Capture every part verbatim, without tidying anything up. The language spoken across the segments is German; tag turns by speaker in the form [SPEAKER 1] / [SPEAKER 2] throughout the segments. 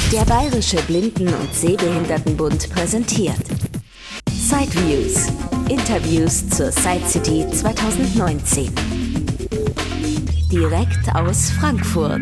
[SPEAKER 1] Der Bayerische Blinden- und Sehbehindertenbund präsentiert Sideviews. Interviews zur Side City zwanzig neunzehn. Direkt aus Frankfurt.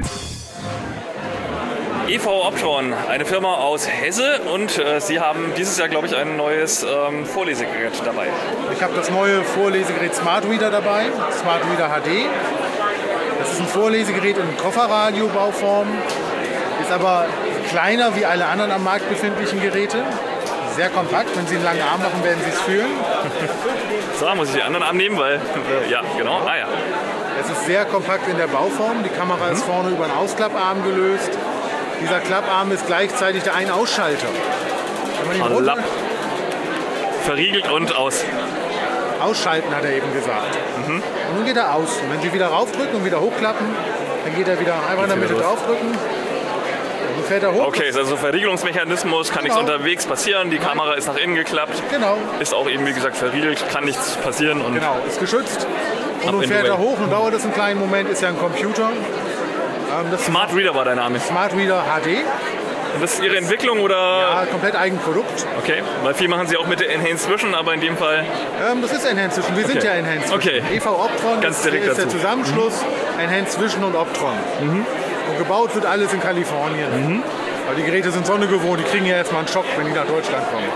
[SPEAKER 2] E V Optron, eine Firma aus Hesse, und äh, Sie haben dieses Jahr, glaube ich, ein neues ähm, Vorlesegerät dabei.
[SPEAKER 3] Ich habe das neue Vorlesegerät Smart Reader dabei, Smart Reader H D. Das ist ein Vorlesegerät in Kofferradio-Bauform, ist aber kleiner wie alle anderen am Markt befindlichen Geräte. Sehr kompakt, wenn Sie einen langen Arm machen, werden Sie es fühlen.
[SPEAKER 2] So, muss ich den anderen Arm nehmen, weil, äh, ja, genau, ah ja.
[SPEAKER 3] Es ist sehr kompakt in der Bauform, die Kamera ist vorne über einen Ausklapparm gelöst. Dieser Klapparm ist gleichzeitig der Ein-Ausschalter. Wenn man ihn runter...
[SPEAKER 2] Verriegelt und aus.
[SPEAKER 3] Ausschalten, hat er eben gesagt.
[SPEAKER 2] Mhm.
[SPEAKER 3] Und nun geht er aus. Und wenn Sie wieder raufdrücken und wieder hochklappen, dann geht er wieder einfach in der Mitte draufdrücken. Und dann fährt er hoch.
[SPEAKER 2] Okay, ist also Verriegelungsmechanismus, kann
[SPEAKER 3] Genau.
[SPEAKER 2] nichts unterwegs passieren. Die Kamera ist nach innen geklappt.
[SPEAKER 3] Genau.
[SPEAKER 2] Ist auch eben, wie gesagt, verriegelt, kann nichts passieren. Und
[SPEAKER 3] Genau, ist geschützt. Und
[SPEAKER 2] Ab
[SPEAKER 3] nun
[SPEAKER 2] in
[SPEAKER 3] fährt
[SPEAKER 2] die
[SPEAKER 3] er
[SPEAKER 2] Welt.
[SPEAKER 3] hoch und dauert es einen kleinen Moment, ist ja ein Computer. Ähm, das
[SPEAKER 2] Smart Reader war dein Name.
[SPEAKER 3] Smart Reader H D.
[SPEAKER 2] Und das ist Ihre Entwicklung oder?
[SPEAKER 3] Ja, komplett Eigenprodukt.
[SPEAKER 2] Okay, weil viel machen Sie auch mit der Enhanced Vision, aber in dem Fall...
[SPEAKER 3] Ähm, das ist Enhanced Vision. Wir sind
[SPEAKER 2] Okay.
[SPEAKER 3] ja Enhanced Vision.
[SPEAKER 2] Okay.
[SPEAKER 3] E V Optron
[SPEAKER 2] Ganz
[SPEAKER 3] ist,
[SPEAKER 2] direkt
[SPEAKER 3] ist der
[SPEAKER 2] dazu.
[SPEAKER 3] Zusammenschluss Enhanced Vision und Optron. Und gebaut wird alles in Kalifornien. Weil die Geräte sind Sonne gewohnt, die kriegen ja erstmal einen Schock, wenn die nach Deutschland kommen.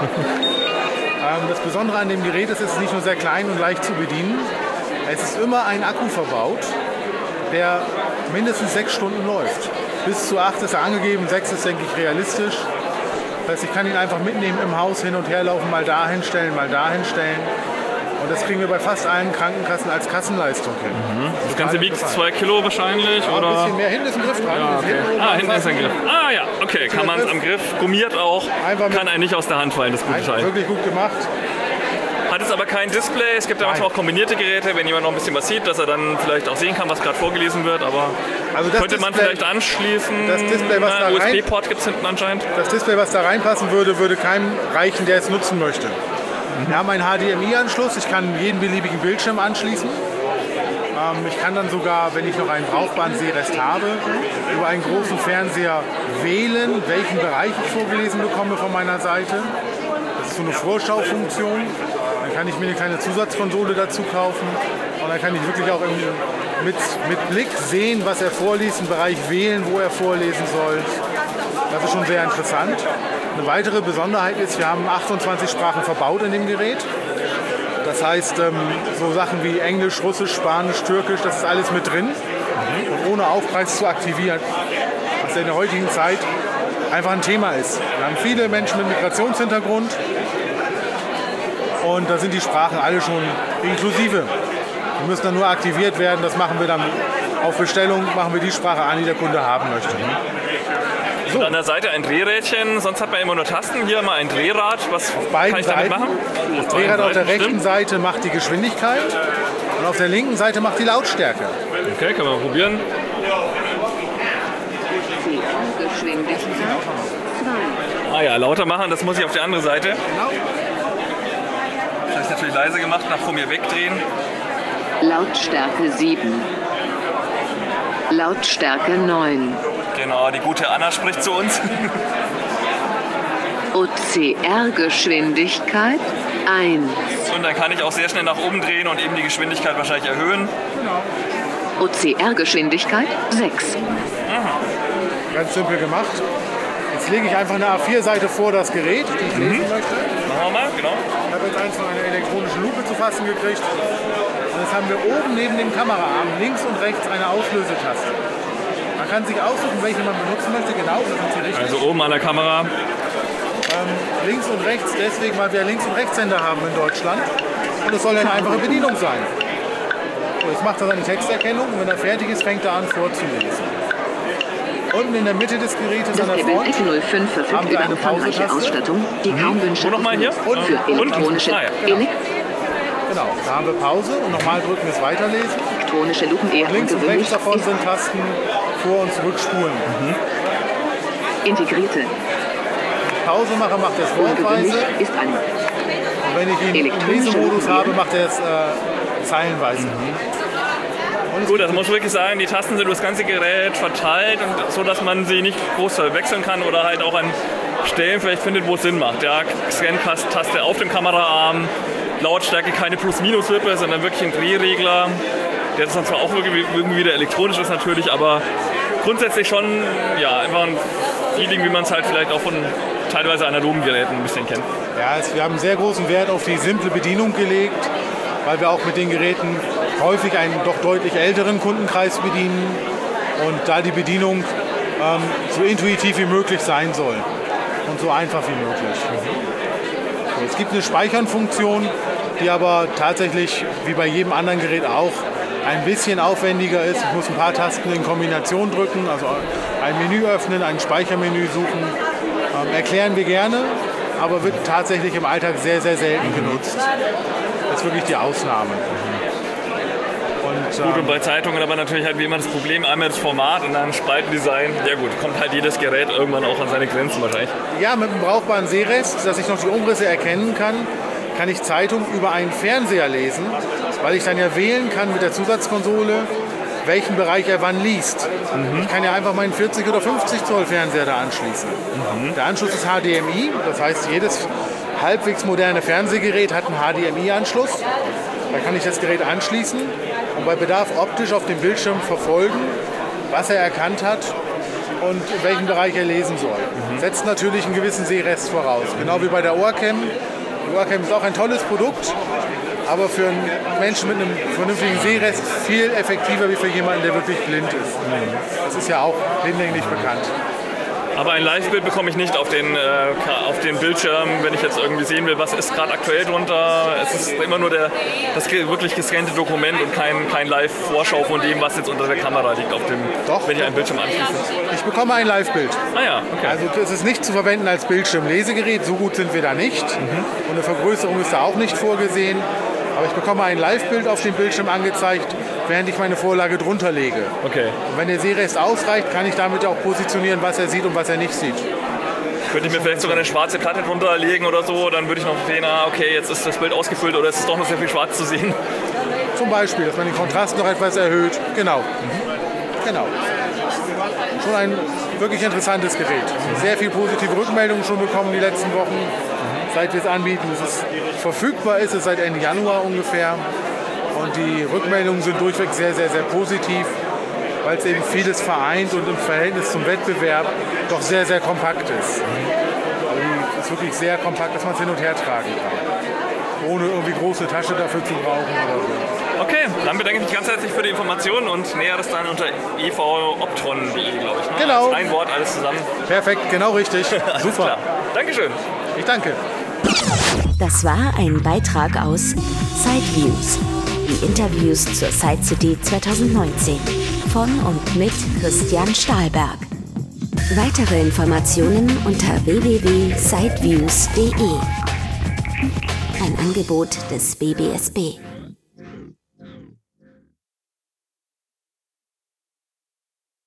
[SPEAKER 3] ähm, das Besondere an dem Gerät ist, es ist nicht nur sehr klein und leicht zu bedienen. Es ist immer ein Akku verbaut, der mindestens sechs Stunden läuft. Bis zu acht ist er angegeben, sechs ist, denke ich, realistisch. Das heißt, ich kann ihn einfach mitnehmen im Haus, hin und her laufen, mal dahin stellen, mal dahin stellen. Und das kriegen wir bei fast allen Krankenkassen als Kassenleistung hin.
[SPEAKER 2] Das Ganze wiegt zwei Kilo wahrscheinlich,
[SPEAKER 3] Ja, ein
[SPEAKER 2] oder?
[SPEAKER 3] bisschen mehr. Hinten ist ein Griff dran.
[SPEAKER 2] Ja,
[SPEAKER 3] Das
[SPEAKER 2] okay.
[SPEAKER 3] hinten oben
[SPEAKER 2] Ah, hinten ist ein
[SPEAKER 3] anfassen.
[SPEAKER 2] Griff. Ah ja, okay, kann man es am Griff. Gummiert auch,
[SPEAKER 3] Einfach mit-
[SPEAKER 2] kann einen nicht aus der Hand fallen, das gute
[SPEAKER 3] Einfach
[SPEAKER 2] Teil.
[SPEAKER 3] wirklich gut gemacht.
[SPEAKER 2] Hat es aber kein Display, es gibt ja manchmal auch kombinierte Geräte, wenn jemand noch ein bisschen was sieht, dass er dann vielleicht auch sehen kann, was gerade vorgelesen wird, aber
[SPEAKER 3] Also das
[SPEAKER 2] könnte man
[SPEAKER 3] Display-
[SPEAKER 2] vielleicht anschließen.
[SPEAKER 3] das Display, was
[SPEAKER 2] Na,
[SPEAKER 3] da rein-
[SPEAKER 2] U S B-Port gibt es hinten anscheinend.
[SPEAKER 3] Das Display, was da reinpassen würde, würde keinem reichen, der es nutzen möchte. Wir haben einen H D M I-Anschluss, ich kann jeden beliebigen Bildschirm anschließen. Ähm, ich kann dann sogar, wenn ich noch einen brauchbaren Sehrest habe, über einen großen Fernseher wählen, welchen Bereich ich vorgelesen bekomme von meiner Seite. Das ist so eine Vorschaufunktion. Dann kann ich mir eine kleine Zusatzkonsole dazu kaufen und dann kann ich wirklich auch im, mit, mit Blick sehen, was er vorliest, einen Bereich wählen, wo er vorlesen soll. Das ist schon sehr interessant. Eine weitere Besonderheit ist, wir haben achtundzwanzig Sprachen verbaut in dem Gerät. Das heißt, ähm, so Sachen wie Englisch, Russisch, Spanisch, Türkisch, das ist alles mit drin. Und ohne Aufpreis zu aktivieren, was in der heutigen Zeit einfach ein Thema ist. Wir haben viele Menschen mit Migrationshintergrund und da sind die Sprachen alle schon inklusive. Die müssen dann nur aktiviert werden. Das machen wir dann auf Bestellung, machen wir die Sprache an, die der Kunde haben möchte.
[SPEAKER 2] Und an der Seite ein Drehrädchen, sonst hat man immer nur Tasten. Hier mal ein Drehrad. Was
[SPEAKER 3] Beiden
[SPEAKER 2] kann ich damit
[SPEAKER 3] Seiten.
[SPEAKER 2] machen?
[SPEAKER 3] Das Drehrad auf der
[SPEAKER 2] Seiten,
[SPEAKER 3] rechten
[SPEAKER 2] stimmt.
[SPEAKER 3] Seite macht die Geschwindigkeit und auf der linken Seite macht die Lautstärke.
[SPEAKER 2] Okay, können wir mal probieren.
[SPEAKER 4] Geschwindigkeit zwei.
[SPEAKER 2] Ah ja, lauter machen, das muss ich auf die andere Seite.
[SPEAKER 3] Genau.
[SPEAKER 2] Das habe ich natürlich leise gemacht, nach vor mir wegdrehen.
[SPEAKER 4] Lautstärke sieben. Lautstärke neun.
[SPEAKER 2] Genau, die gute Anna spricht zu uns.
[SPEAKER 4] O C R-Geschwindigkeit eins.
[SPEAKER 2] Und dann kann ich auch sehr schnell nach oben drehen und eben die Geschwindigkeit wahrscheinlich erhöhen.
[SPEAKER 4] O C R-Geschwindigkeit sechs.
[SPEAKER 3] Ganz simpel gemacht. Jetzt lege ich einfach eine A vier Seite vor das Gerät, die ich lesen möchte.
[SPEAKER 2] Machen wir mal, genau.
[SPEAKER 3] Ich habe jetzt eins von einer elektronischen Lupe zu fassen gekriegt. Und jetzt haben wir oben neben dem Kameraarm links und rechts eine Auslösetaste. Man kann sich aussuchen, welche man benutzen möchte. Genau, das sind Sie richtig.
[SPEAKER 2] Also oben an der Kamera.
[SPEAKER 3] Ähm, links und rechts deswegen, weil wir Links- und Rechtshänder haben in Deutschland. Und es soll eine einfache Bedienung sein. So, jetzt macht er seine Texterkennung und wenn er fertig ist, fängt er an vorzulesen. Unten in der Mitte des Gerätes
[SPEAKER 4] Das
[SPEAKER 3] an der
[SPEAKER 4] Level
[SPEAKER 3] Front
[SPEAKER 4] Ecke null fünf
[SPEAKER 3] haben
[SPEAKER 4] verfügt
[SPEAKER 3] wir
[SPEAKER 4] über
[SPEAKER 3] eine
[SPEAKER 4] umfangreiche
[SPEAKER 3] Pausetaste.
[SPEAKER 4] Ausstattung, die kaum Wünsche
[SPEAKER 2] Wo nochmal hier?
[SPEAKER 4] Und für
[SPEAKER 2] Unten?
[SPEAKER 4] elektronische,
[SPEAKER 2] Ah, ja.
[SPEAKER 4] Elek
[SPEAKER 3] Genau, da haben wir Pause und nochmal drücken wir es Weiterlesen.
[SPEAKER 4] elektronische Lupen eher
[SPEAKER 3] Links und
[SPEAKER 4] ungewöhnlich.
[SPEAKER 3] rechts davon
[SPEAKER 4] Ist
[SPEAKER 3] sind Tasten vor- und zurückspulen.
[SPEAKER 4] integrierte.
[SPEAKER 3] Pause mache, macht er es
[SPEAKER 4] Ungewöhnlich
[SPEAKER 3] wortweise.
[SPEAKER 4] ist an.
[SPEAKER 3] Und wenn ich ihn im
[SPEAKER 4] Elektronische
[SPEAKER 3] Lesemodus
[SPEAKER 4] Lupen
[SPEAKER 3] habe,
[SPEAKER 4] eher.
[SPEAKER 3] macht er es äh, zeilenweise. Und
[SPEAKER 2] Gut, also muss ich wirklich sagen, die Tasten sind über das ganze Gerät verteilt und so, dass man sie nicht groß wechseln kann oder halt auch an Stellen vielleicht findet, wo es Sinn macht. Ja, Scan-Taste auf dem Kameraarm, Lautstärke keine Plus-Minus-Wippe, sondern wirklich ein Drehregler. Der ist dann zwar auch irgendwie, irgendwie wieder elektronisch ist natürlich, aber grundsätzlich schon ja, einfach ein Feeling, wie man es halt vielleicht auch von teilweise analogen Geräten ein bisschen kennt.
[SPEAKER 3] Ja, es, wir haben sehr großen Wert auf die simple Bedienung gelegt, weil wir auch mit den Geräten häufig einen doch deutlich älteren Kundenkreis bedienen und da die Bedienung ähm, so intuitiv wie möglich sein soll und so einfach wie möglich. So, es gibt eine Speichern-Funktion, die aber tatsächlich, wie bei jedem anderen Gerät auch, ein bisschen aufwendiger ist. Ich muss ein paar Tasten in Kombination drücken, also ein Menü öffnen, ein Speichermenü suchen. Ähm, erklären wir gerne, aber wird tatsächlich im Alltag sehr, sehr selten genutzt. Das ist wirklich die Ausnahme. Und,
[SPEAKER 2] gut,
[SPEAKER 3] ähm,
[SPEAKER 2] und bei Zeitungen aber natürlich halt wie immer das Problem, einmal das Format und dann Spaltendesign. Ja gut, kommt halt jedes Gerät irgendwann auch an seine Grenzen wahrscheinlich.
[SPEAKER 3] Ja, mit einem brauchbaren Sehrest, dass ich noch die Umrisse erkennen kann, kann ich Zeitung über einen Fernseher lesen, weil ich dann ja wählen kann mit der Zusatzkonsole, welchen Bereich er wann liest. Mhm. Ich kann ja einfach meinen vierzig oder fünfzig Zoll Fernseher da anschließen. Mhm. Der Anschluss ist H D M I, das heißt jedes halbwegs moderne Fernsehgerät hat einen H D M I-Anschluss. Da kann ich das Gerät anschließen und bei Bedarf optisch auf dem Bildschirm verfolgen, was er erkannt hat und in welchem Bereich er lesen soll. Mhm. Setzt natürlich einen gewissen Sehrest voraus, genau wie bei der Ohrcam. Die Ohrcam ist auch ein tolles Produkt, aber für einen Menschen mit einem vernünftigen Sehrest viel effektiver wie für jemanden, der wirklich blind ist. Das ist ja auch hinlänglich bekannt.
[SPEAKER 2] Aber ein Live-Bild bekomme ich nicht auf den, äh, auf den Bildschirm, wenn ich jetzt irgendwie sehen will, was ist gerade aktuell drunter. Es ist immer nur der, das wirklich gescannte Dokument und kein, kein Live-Vorschau von dem, was jetzt unter der Kamera liegt, auf dem,
[SPEAKER 3] Doch.
[SPEAKER 2] wenn ich einen Bildschirm anschließe.
[SPEAKER 3] Ich bekomme ein Live-Bild.
[SPEAKER 2] Ah ja, okay.
[SPEAKER 3] Also es ist nicht zu verwenden als Bildschirmlesegerät, so gut sind wir da nicht. Mhm. Und eine Vergrößerung ist da auch nicht vorgesehen. Aber ich bekomme ein Live-Bild auf dem Bildschirm angezeigt, während ich meine Vorlage drunter lege.
[SPEAKER 2] Okay.
[SPEAKER 3] Und wenn der Sehrest ausreicht, kann ich damit auch positionieren, was er sieht und was er nicht sieht.
[SPEAKER 2] Könnte ich mir vielleicht sogar eine schwarze Platte drunter legen oder so, dann würde ich noch sehen, ah, okay, jetzt ist das Bild ausgefüllt oder es ist doch noch sehr viel schwarz zu sehen.
[SPEAKER 3] Zum Beispiel, dass man den Kontrast noch etwas erhöht. Genau. Mhm. Genau. Schon ein wirklich interessantes Gerät. Sehr viel positive Rückmeldungen schon bekommen die letzten Wochen, seit wir es anbieten. Es ist verfügbar ist es seit Ende Januar ungefähr. Und die Rückmeldungen sind durchweg sehr, sehr, sehr positiv, weil es eben vieles vereint und im Verhältnis zum Wettbewerb doch sehr, sehr kompakt ist. Also es ist wirklich sehr kompakt, dass man es hin und her tragen kann. Ohne irgendwie große Tasche dafür zu brauchen oder so.
[SPEAKER 2] Okay, dann bedanke ich mich ganz herzlich für die Informationen und Näheres dann unter e v optron punkt de, glaube ich. Ne?
[SPEAKER 3] Genau.
[SPEAKER 2] Als ein Wort, alles zusammen.
[SPEAKER 3] Perfekt, genau richtig. Super.
[SPEAKER 2] Klar. Dankeschön.
[SPEAKER 3] Ich danke.
[SPEAKER 1] Das war ein Beitrag aus Sideviews. Die Interviews zur Side City zwanzig neunzehn von und mit Christian Stahlberg. Weitere Informationen unter w w w punkt sideviews punkt de. Ein Angebot des B B S B.